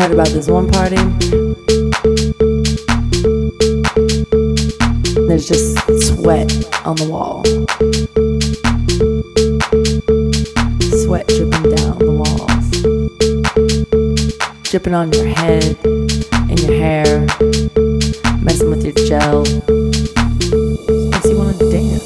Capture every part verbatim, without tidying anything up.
heard about this one party. There's just sweat on the wall. Sweat dripping down the walls. Dripping on your head and your hair. Messing with your gel. Makes you want to dance.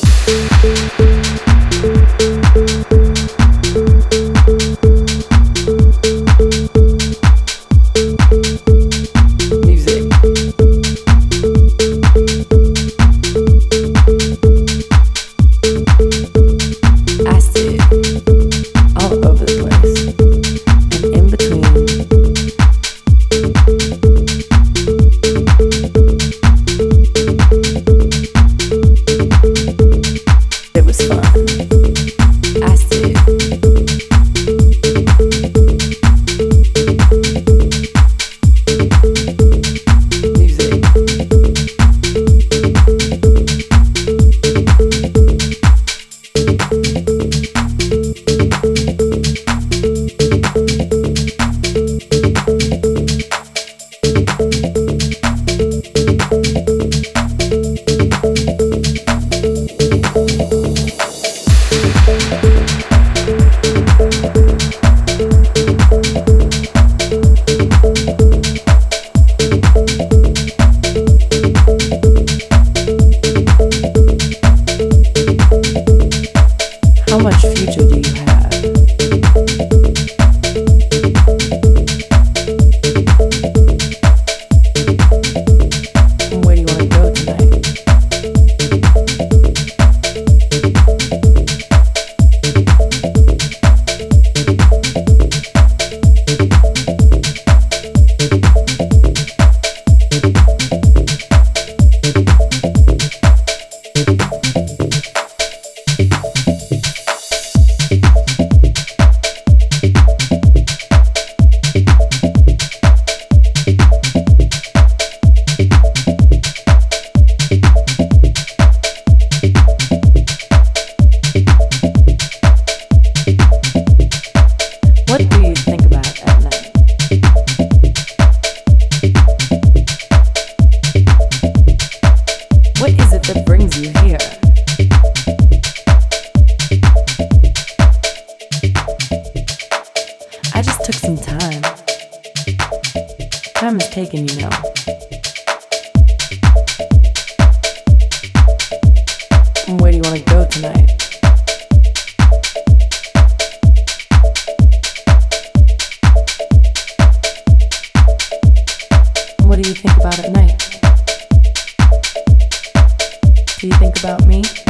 How much future do you have? And where do you want to go tonight? What do you think about at night? What is it that brings you here? I just took some time. Time is taken, you know. And where do you want to go tonight? What do you think about at night? Do you think about me?